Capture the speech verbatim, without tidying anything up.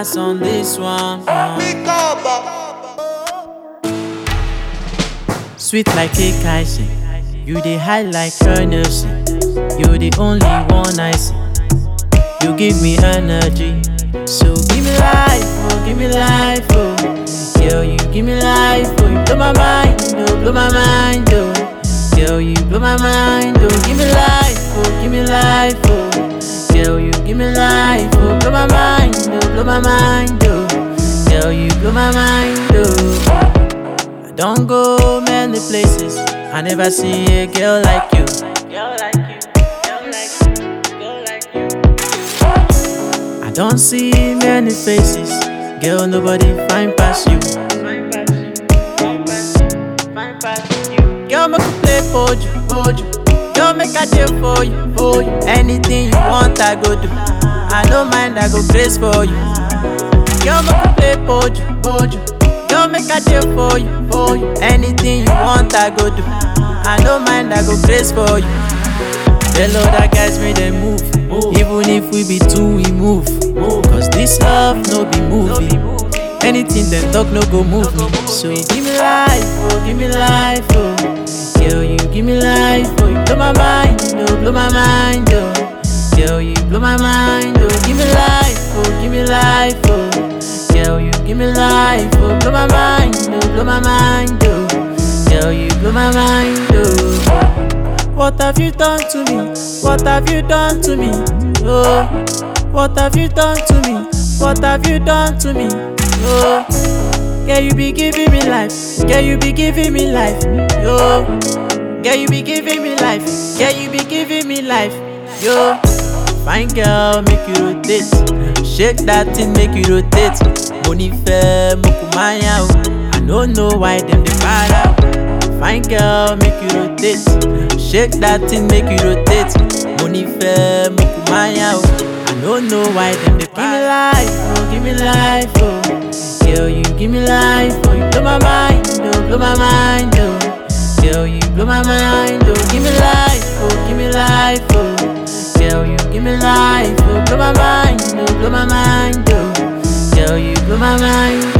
pass on this one. Sweet like cake icing, you the high like Hennessy. You the only one I see. You give me energy, so give me life, oh, give me life, oh. Girl, you give me life, oh, you blow my mind, oh, blow my mind, oh. Girl, you blow my mind, oh, give me life, oh, give me life, oh. Girl, you give me life, oh, blow my mind, oh, blow my mind, oh. Girl, you blow my mind, oh. I don't go many places, I never see a girl like you. Girl like you, girl like you, girl like you. I don't see many faces, girl, nobody find past you. Girl, make a play for you, for you. Girl, make a deal for you, for you. Anything you want, I go do. I don't mind, I go grace for you. Girl, make a play for you, for you. Girl, make a deal for you, for you. Anything you want, I go do. I don't mind, I go grace for you. The Lord that guides me, they move. move. Even if we be two, we move. move. Cause this love no be movie. Anything they talk no go move me. So give me life, oh, give me life, oh. Girl, you give me life, oh. You blow my mind, oh, blow my mind, oh. Girl, you blow my mind, oh. Give me life, oh, give me life, oh. Girl, you give me life, oh. Blow my mind, oh, blow my mind, oh. Girl, you blow my mind, oh. What have you done to me? What have you done to me? Oh, what have you done to me? What have you done to me? Oh, yeah, you be giving me life. Yeah, you be giving me life. Yo, yeah, you be giving me life. Yeah, you be giving me life. Yo, fine girl, make you rotate. Shake that thing, make you rotate. Money fair, mokumaya. I don't know why them they para. Fine girl, make you rotate. Shake that thing, make you rotate. Money fair, mokumaya. I don't know why them they para. Give me life, oh, give me life, oh. Girl, you give me life, oh. You blow my mind, oh, blow my mind, oh. Girl, you blow my mind, oh. Give me life, oh, give me life, oh. Girl, you give me life, oh. Blow my mind, oh, blow my mind, oh. Girl, you blow my mind.